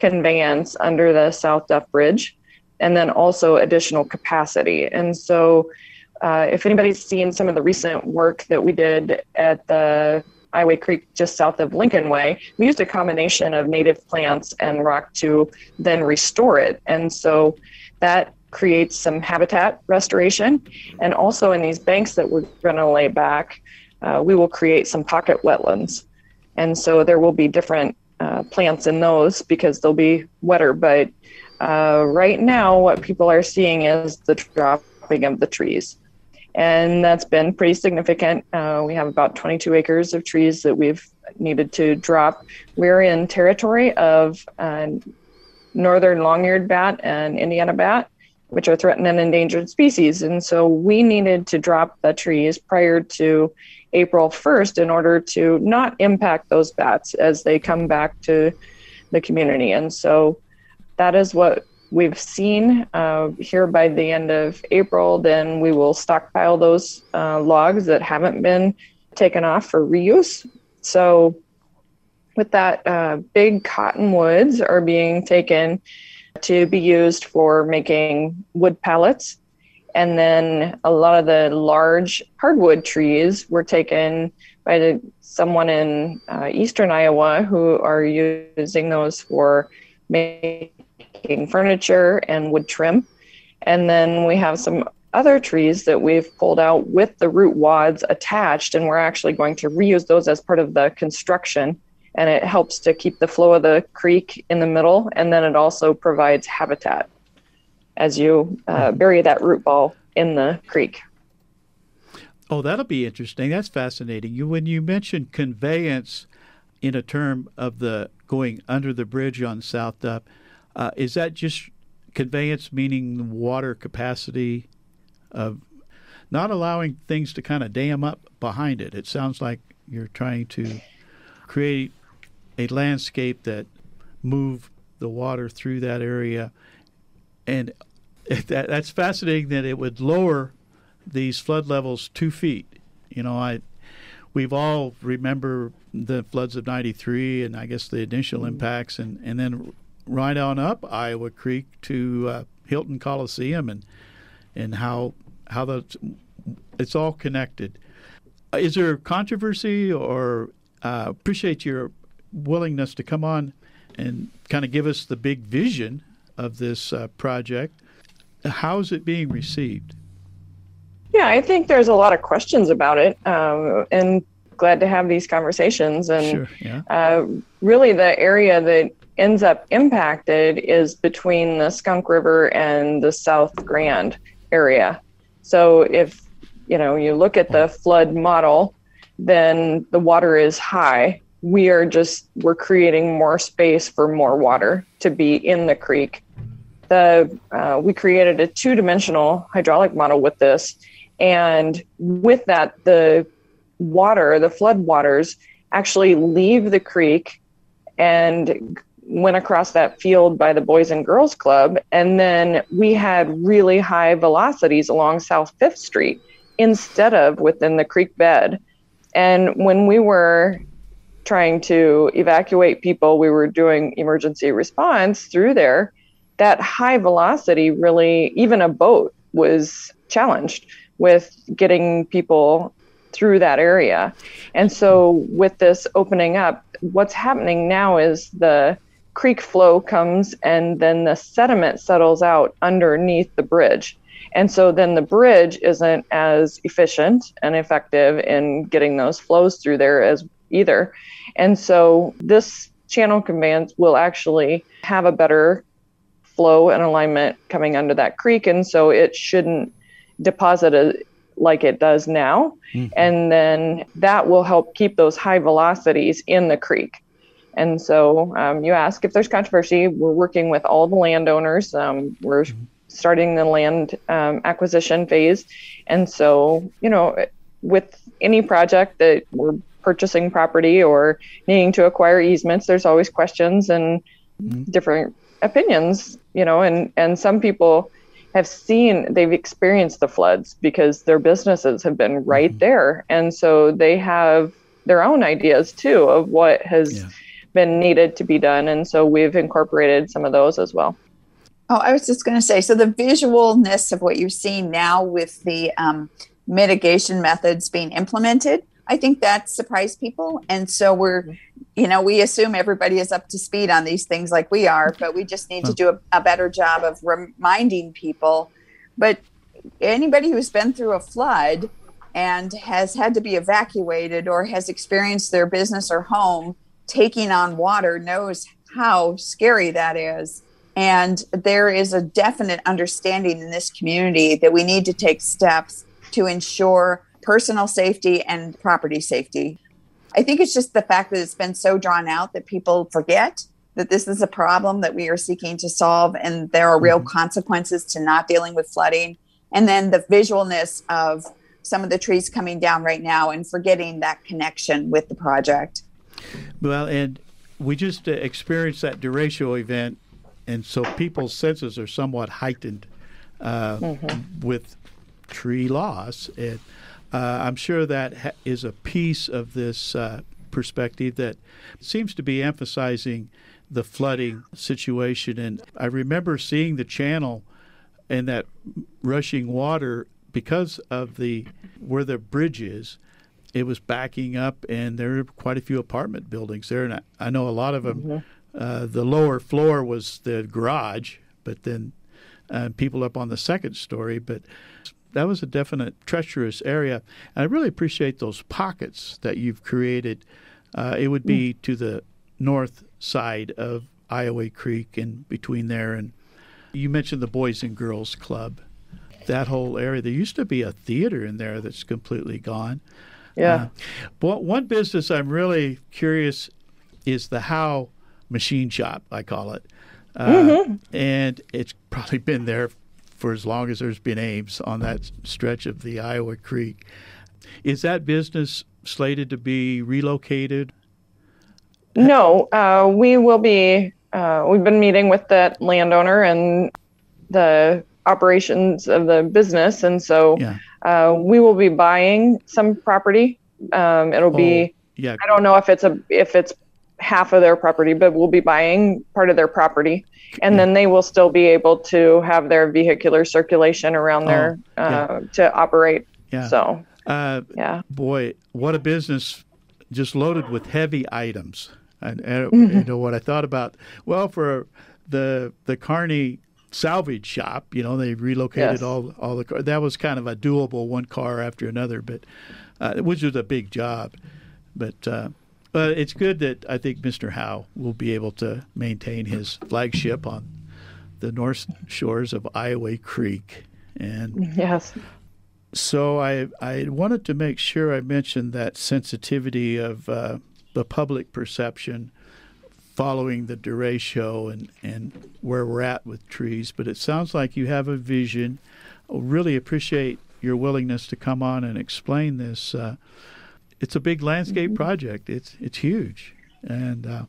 conveyance under the South Duff Bridge, and then also additional capacity. And so uh, if anybody's seen some of the recent work that we did at the Ioway Creek just south of Lincoln Way, we used a combination of native plants and rock to then restore it. And so that creates some habitat restoration. And also in these banks that we're going to lay back, uh, we will create some pocket wetlands. And so there will be different uh, plants in those because they'll be wetter. But uh, right now, what people are seeing is the dropping of the trees. And that's been pretty significant. Uh, we have about twenty-two acres of trees that we've needed to drop. We're in territory of uh, northern long-eared bat and Indiana bat, which are threatened and endangered species. And so we needed to drop the trees prior to April first in order to not impact those bats as they come back to the community. And so that is what we've seen uh, here by the end of April. Then we will stockpile those uh, logs that haven't been taken off for reuse. So with that, uh, big cottonwoods are being taken to be used for making wood pallets. And then a lot of the large hardwood trees were taken by the, someone in uh, eastern Iowa who are using those for making furniture and wood trim. And then we have some other trees that we've pulled out with the root wads attached, and we're actually going to reuse those as part of the construction. And it helps to keep the flow of the creek in the middle, and then it also provides habitat as you uh, bury that root ball in the creek. Oh, that'll be interesting. That's fascinating. You when you mentioned conveyance in a term of the going under the bridge on South Duff, uh, is that just conveyance meaning water capacity of not allowing things to kind of dam up behind it? It sounds like you're trying to create a landscape that move the water through that area. And that, that's fascinating that it would lower these flood levels two feet. You know, I we've all remember the floods of ninety-three and I guess the initial mm-hmm. impacts, and, and then right on up Iowa Creek to uh, Hilton Coliseum, and and how how the it's all connected. Is there controversy, or uh, appreciate your willingness to come on and kind of give us the big vision of this uh, project? How is it being received? Yeah, I think there's a lot of questions about it, um, and glad to have these conversations. And sure, yeah. uh, really the area that ends up impacted is between the Skunk River and the South Grand area. So if, you know, you look at the flood model, then the water is high. We are just, we're creating more space for more water to be in the creek. The uh, we created a two-dimensional hydraulic model with this, and with that, the water, the flood waters, actually leave the creek and went across that field by the Boys and Girls Club, and then we had really high velocities along South Fifth Street instead of within the creek bed. And when we were trying to evacuate people, we were doing emergency response through there, that high velocity really, even a boat was challenged with getting people through that area. And so with this opening up, what's happening now is the creek flow comes and then the sediment settles out underneath the bridge. And so then the bridge isn't as efficient and effective in getting those flows through there as either. And so this channel conveyance will actually have a better flow and alignment coming under that creek. And so it shouldn't deposit it like it does now. Mm-hmm. And then that will help keep those high velocities in the creek. And so um, you ask if there's controversy. We're working with all the landowners. Um, we're mm-hmm. starting the land um, acquisition phase. And so, you know, with any project that we're purchasing property or needing to acquire easements, there's always questions and mm-hmm. different opinions, you know, and, and some people have seen, they've experienced the floods because their businesses have been right mm-hmm. there. And so they have their own ideas too of what has yeah. been needed to be done. And so we've incorporated some of those as well. Oh, I was just going to say, so the visualness of what you're seeing now with the um, mitigation methods being implemented, I think that surprised people. And so we're, you know, we assume everybody is up to speed on these things like we are, but we just need to do a, a better job of reminding people. But anybody who's been through a flood and has had to be evacuated or has experienced their business or home taking on water knows how scary that is. And there is a definite understanding in this community that we need to take steps to ensure personal safety and property safety. I think it's just the fact that it's been so drawn out that people forget that this is a problem that we are seeking to solve, and there are real consequences to not dealing with flooding. And then the visualness of some of the trees coming down right now and forgetting that connection with the project. Well, and we just uh, experienced that derecho event, and so people's senses are somewhat heightened uh, mm-hmm. with tree loss. And uh, I'm sure that ha- is a piece of this uh, perspective that seems to be emphasizing the flooding situation. And I remember seeing the channel and that rushing water because of the where the bridge is. It was backing up, and there are quite a few apartment buildings there. And I, I know a lot of them, mm-hmm. uh, the lower floor was the garage, but then uh, people up on the second story. But that was a definite treacherous area. And I really appreciate those pockets that you've created. Uh, it would be mm. to the north side of Iowa Creek and between there. And you mentioned the Boys and Girls Club. That whole area, there used to be a theater in there that's completely gone. Yeah. Uh, but one business I'm really curious is the Howe Machine Shop, I call it. Uh, mm-hmm. And it's probably been there for as long as there's been Ames on that stretch of the Iowa Creek. Is that business slated to be relocated? No, uh, we will be, uh, we've been meeting with that landowner and the operations of the business. And so yeah. uh, we will be buying some property. Um, it'll oh, be, yeah. I don't know if it's a, if it's half of their property, but we'll be buying part of their property. And yeah. then they will still be able to have their vehicular circulation around oh, there uh, yeah. to operate. Yeah. So, uh, yeah. Boy, what a business just loaded with heavy items. And, and mm-hmm. you know what I thought about, well, for the the Kearney salvage shop, you know, they relocated yes. all all the cars. That was kind of a doable, one car after another, but uh, which was a big job. But uh, but it's good that I think Mister Howe will be able to maintain his flagship on the north shores of Iowa Creek. And yes. So I I wanted to make sure I mentioned that sensitivity of uh, the public perception following the derecho and, and where we're at with trees. But it sounds like you have a vision. I really appreciate your willingness to come on and explain this. Uh, it's a big landscape mm-hmm. project. It's it's huge. And uh,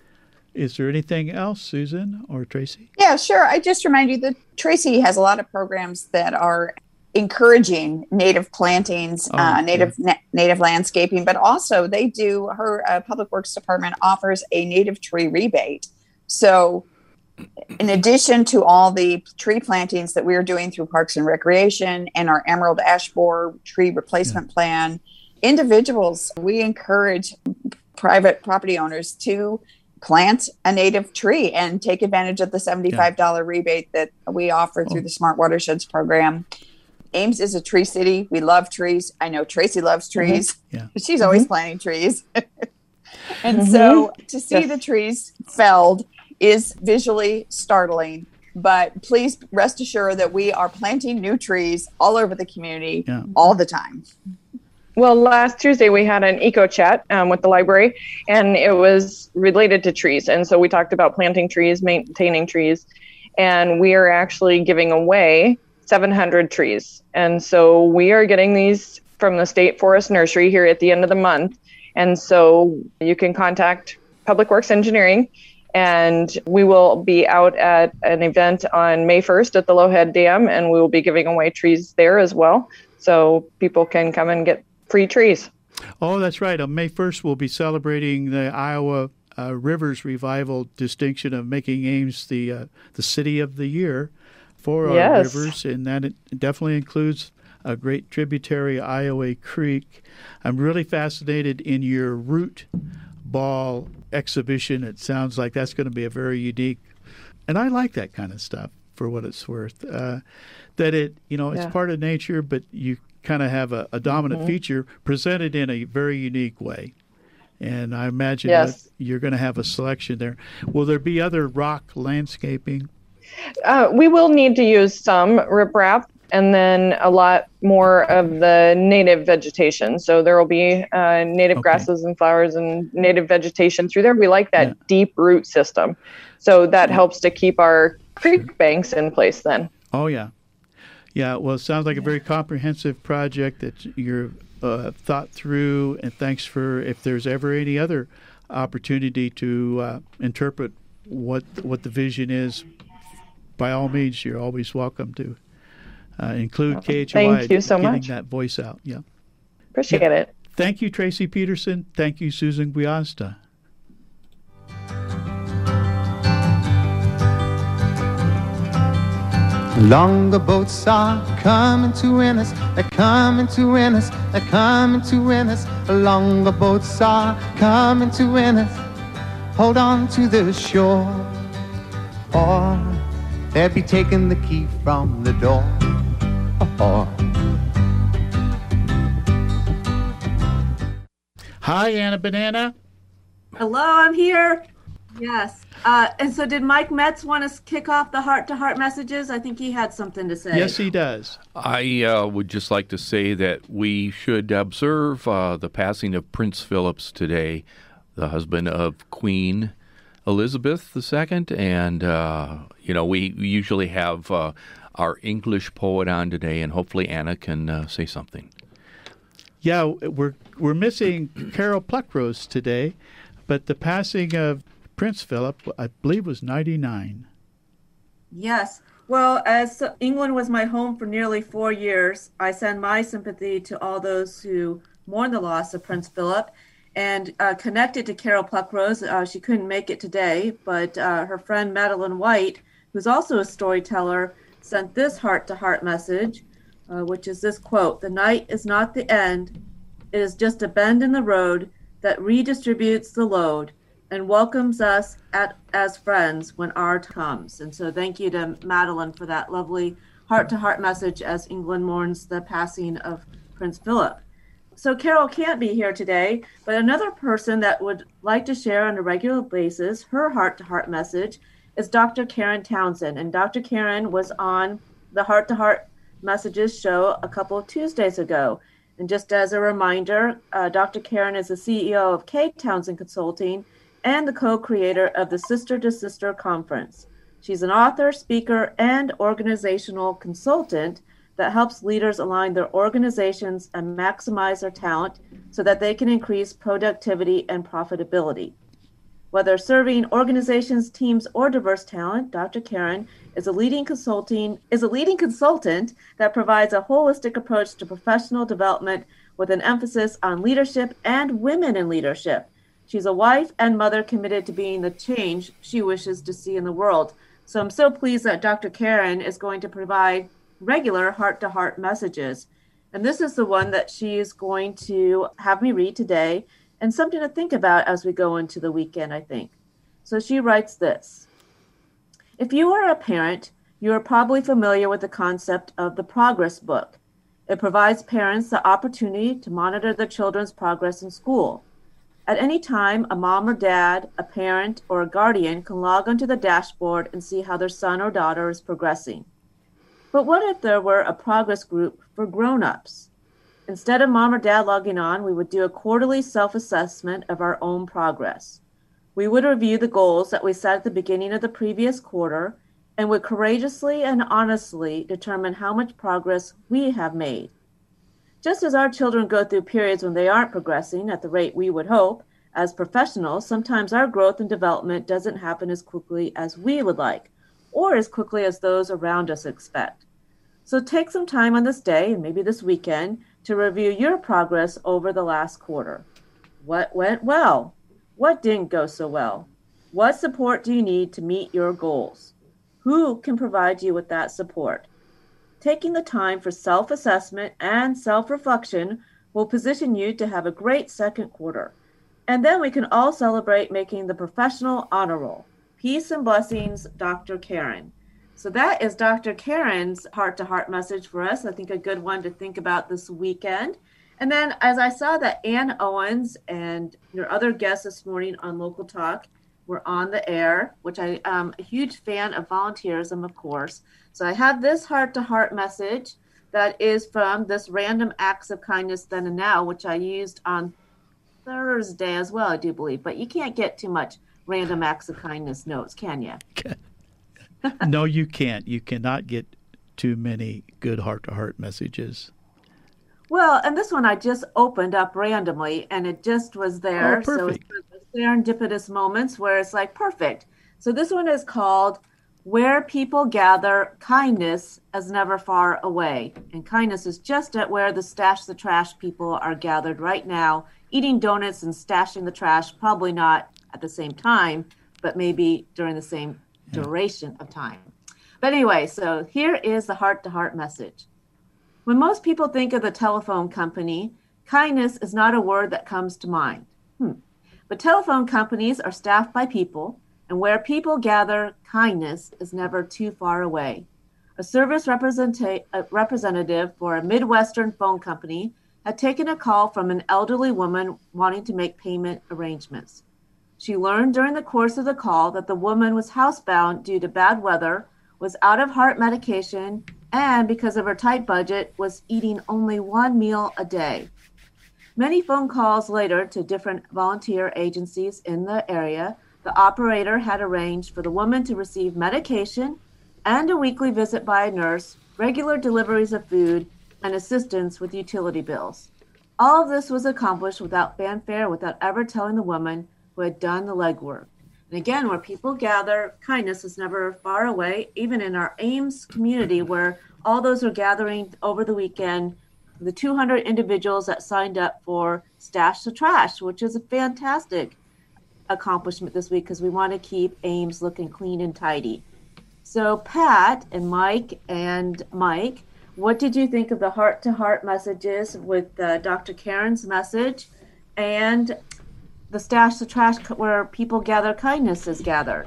is there anything else, Susan or Tracy? Yeah, sure. I just remind you that Tracy has a lot of programs that are encouraging native plantings, oh, uh, native yeah. na- native landscaping, but also they do, her uh, Public Works Department offers a native tree rebate. So in addition to all the tree plantings that we're doing through Parks and Recreation and our Emerald Ash Borer tree replacement yeah. plan, individuals, we encourage private property owners to plant a native tree and take advantage of the seventy-five dollars yeah. rebate that we offer through oh. the Smart Watersheds program. Ames is a tree city. We love trees. I know Tracy loves trees. Mm-hmm. Yeah. She's mm-hmm. always planting trees. and mm-hmm. so to see yes. the trees felled is visually startling. But please rest assured that we are planting new trees all over the community yeah. all the time. Well, last Tuesday we had an eco chat um, with the library, and it was related to trees. And so we talked about planting trees, maintaining trees, and we are actually giving away seven hundred trees. And so we are getting these from the State Forest Nursery here at the end of the month. And so you can contact Public Works Engineering, and we will be out at an event on May first at the Lowhead Dam, and we will be giving away trees there as well. So people can come and get free trees. Oh, that's right. On May first, we'll be celebrating the Iowa uh, Rivers Revival distinction of making Ames the uh, the city of the year for our Yes. rivers, and that it definitely includes a great tributary, Iowa Creek. I'm really fascinated in your root ball exhibition. It sounds like that's going to be a very unique, and I like that kind of stuff for what it's worth. Uh, that it, you know, it's Yeah. part of nature, but you kind of have a, a dominant Mhm. feature presented in a very unique way. And I imagine Yes. that you're going to have a selection there. Will there be other rock landscaping? Uh, we will need to use some riprap and then a lot more of the native vegetation. So there will be uh, native Okay. grasses and flowers and native vegetation through there. We like that Yeah. deep root system. So that helps to keep our creek banks in place then. Oh, yeah. Yeah, well, it sounds like a very comprehensive project that you're uh, thought through, and thanks for, if there's ever any other opportunity to uh, interpret what what the vision is, by all means, you're always welcome to uh, include K H O I. Thank you so getting much. that voice out. Yeah. Appreciate Yeah. it. Thank you, Tracy Peterson. Thank you, Susan Guiasta. Longer boats are coming to win us, they're coming to win us, they're coming to win us. Longer boats are coming to win us. Hold on to the shore, or they'll be taking the key from the door. Oh. Hi, Anna Banana. Hello, I'm here. Yes. Uh, and so did Mike Metz want to kick off the heart-to-heart messages? I think he had something to say. Yes, he does. I uh, would just like to say that we should observe uh, the passing of Prince Philip today, the husband of Queen Elizabeth the Second. And, uh, you know, we usually have uh, our English poet on today, and hopefully Anna can uh, say something. Yeah, we're we're missing Carol Pluckrose today, but the passing of Prince Philip, I believe, was ninety-nine. Yes. Well, as England was my home for nearly four years, I send my sympathy to all those who mourn the loss of Prince Philip. And uh, connected to Carol Pluckrose, uh, she couldn't make it today, but uh, her friend Madeline White, who's also a storyteller, sent this heart-to-heart message, uh, which is this quote: "The night is not the end. It is just a bend in the road that redistributes the load and welcomes us at, as friends when our time comes." And so thank you to Madeline for that lovely heart-to-heart message as England mourns the passing of Prince Philip. So Carol can't be here today, but another person that would like to share on a regular basis her heart-to-heart message is Doctor Karen Townsend. And Doctor Karen was on the Heart-to-Heart Messages show a couple of Tuesdays ago. And just as a reminder, uh, Doctor Karen is the C E O of K Townsend Consulting and the co-creator of the Sister to Sister Conference. She's an author, speaker, and organizational consultant that helps leaders align their organizations and maximize their talent so that they can increase productivity and profitability. Whether serving organizations, teams, or diverse talent, Doctor Karen is a leading consulting is a leading consultant that provides a holistic approach to professional development with an emphasis on leadership and women in leadership. She's a wife and mother committed to being the change she wishes to see in the world. So I'm so pleased that Doctor Karen is going to provide regular heart-to-heart messages. And this is the one that she is going to have me read today, and something to think about as we go into the weekend, I think. So she writes this: "If you are a parent, you are probably familiar with the concept of the progress book. It provides parents the opportunity to monitor their children's progress in school. At any time, a mom or dad, a parent, or a guardian can log onto the dashboard and see how their son or daughter is progressing. But what if there were a progress group for grown-ups? Instead of mom or dad logging on, we would do a quarterly self-assessment of our own progress. We would review the goals that we set at the beginning of the previous quarter and would courageously and honestly determine how much progress we have made. Just as our children go through periods when they aren't progressing at the rate we would hope, as professionals, sometimes our growth and development doesn't happen as quickly as we would like, or as quickly as those around us expect. So take some time on this day, and maybe this weekend, to review your progress over the last quarter. What went well? What didn't go so well? What support do you need to meet your goals? Who can provide you with that support? Taking the time for self-assessment and self-reflection will position you to have a great second quarter. And then we can all celebrate making the professional honor roll. Peace and blessings, Doctor Karen. So that is Doctor Karen's heart-to-heart message for us. I think a good one to think about this weekend. And then as I saw that Ann Owens and your other guests this morning on Local Talk were on the air, which I am a huge fan of volunteerism, of course. So I have this heart-to-heart message that is from this Random Acts of Kindness Then and Now, which I used on Thursday as well, I do believe. But you can't get too much Random Acts of Kindness notes, can you? No, you can't. You cannot get too many good heart-to-heart messages. Well, and this one I just opened up randomly, and it just was there. Oh, perfect. So it's serendipitous moments where it's like, perfect. So this one is called Where People Gather, Kindness is Never Far Away. And kindness is just at where the Stash the Trash people are gathered right now, eating donuts and stashing the trash, probably not at the same time, but maybe during the same duration of time. But anyway, so here is the heart-to-heart message. When most people think of the telephone company, kindness is not a word that comes to mind. Hmm. But telephone companies are staffed by people, and where people gather, kindness is never too far away. A service representa- a representative for a Midwestern phone company had taken a call from an elderly woman wanting to make payment arrangements. She learned during the course of the call that the woman was housebound due to bad weather, was out of heart medication, and because of her tight budget, was eating only one meal a day. Many phone calls later to different volunteer agencies in the area, the operator had arranged for the woman to receive medication and a weekly visit by a nurse, regular deliveries of food, and assistance with utility bills. All of this was accomplished without fanfare, without ever telling the woman who had done the legwork. And again, where people gather, kindness is never far away, even in our Ames community, where all those are gathering over the weekend, the two hundred individuals that signed up for Stash the Trash, which is a fantastic accomplishment this week because we want to keep Ames looking clean and tidy. So Pat and Mike and Mike, what did you think of the heart-to-heart messages with uh, Doctor Karen's message and the Stash the Trash where people gather, kindness is gathered?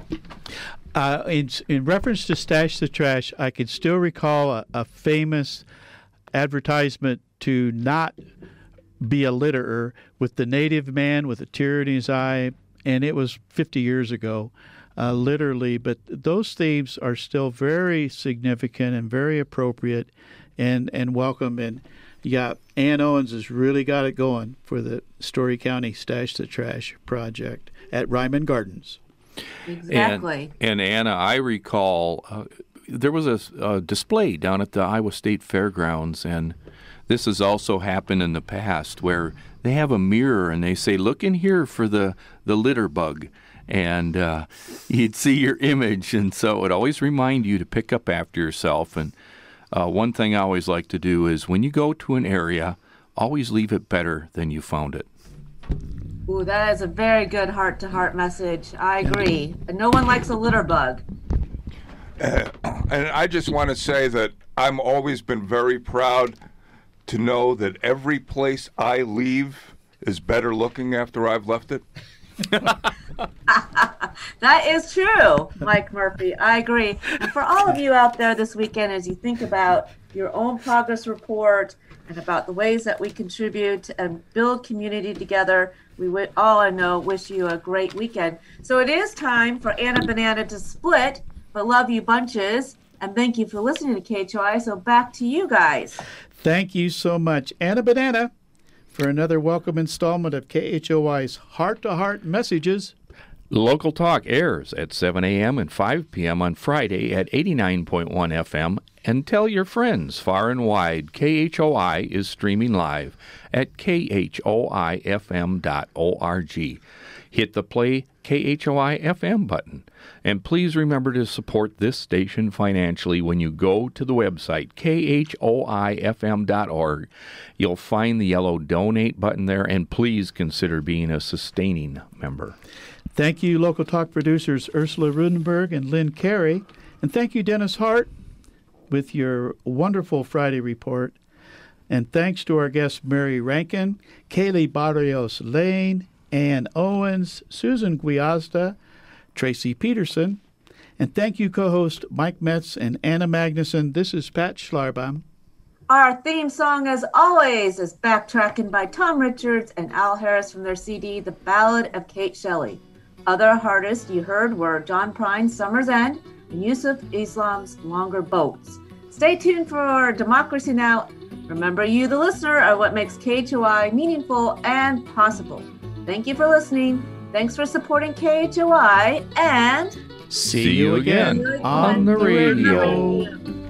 Uh, in, in reference to Stash the Trash, I can still recall a, a famous advertisement to not be a litterer with the native man with a tear in his eye, and it was fifty years ago, uh, literally. But those themes are still very significant and very appropriate and, and welcome. And yeah, Ann Owens has really got it going for the Story County Stash the Trash project at Ryman Gardens. Exactly. And, and Anna, I recall uh, there was a, a display down at the Iowa State Fairgrounds, and this has also happened in the past where they have a mirror and they say, look in here for the, the litter bug. And uh, you'd see your image, and so it would always remind you to pick up after yourself. And uh, one thing I always like to do is when you go to an area, always leave it better than you found it. Ooh, that is a very good heart-to-heart message. I agree. And no one likes a litter bug. Uh, and I just want to say that I've always been very proud to know that every place I leave is better looking after I've left it. That is true, Mike Murphy. I agree. And for all of you out there this weekend, as you think about your own progress report and about the ways that we contribute and build community together, we would all, I know, wish you a great weekend. So it is time for Anna Banana to split, but love you bunches. And thank you for listening to K H O I. So back to you guys. Thank you so much, Anna Banana, for another welcome installment of K H O I's Heart to Heart Messages. Local Talk airs at seven a.m. and five p.m. on Friday at eighty-nine point one F M And tell your friends far and wide. K H O I is streaming live at K H O I F M dot org. Hit the play K H O I F M button. And please remember to support this station financially when you go to the website, K H O I F M dot org. You'll find the yellow donate button there, and please consider being a sustaining member. Thank you, Local Talk producers Ursula Rudenberg and Lynn Carey. And thank you, Dennis Hart, with your wonderful Friday report. And thanks to our guests Mary Rankin, Kaylee Barrios Lane, Ann Owens, Susan Guiazda, Tracy Peterson. And thank you, co-host Mike Metz and Anna Magnuson. This is Pat Schlarbaum. Our theme song, as always, is Backtracking by Tom Richards and Al Harris from their C D, The Ballad of Kate Shelley. Other artists you heard were John Prine's Summer's End and Yusuf Islam's Longer Boats. Stay tuned for Democracy Now! Remember, you, the listener, are what makes K H O I meaningful and possible. Thank you for listening. Thanks for supporting K H O I, and see you again on the radio.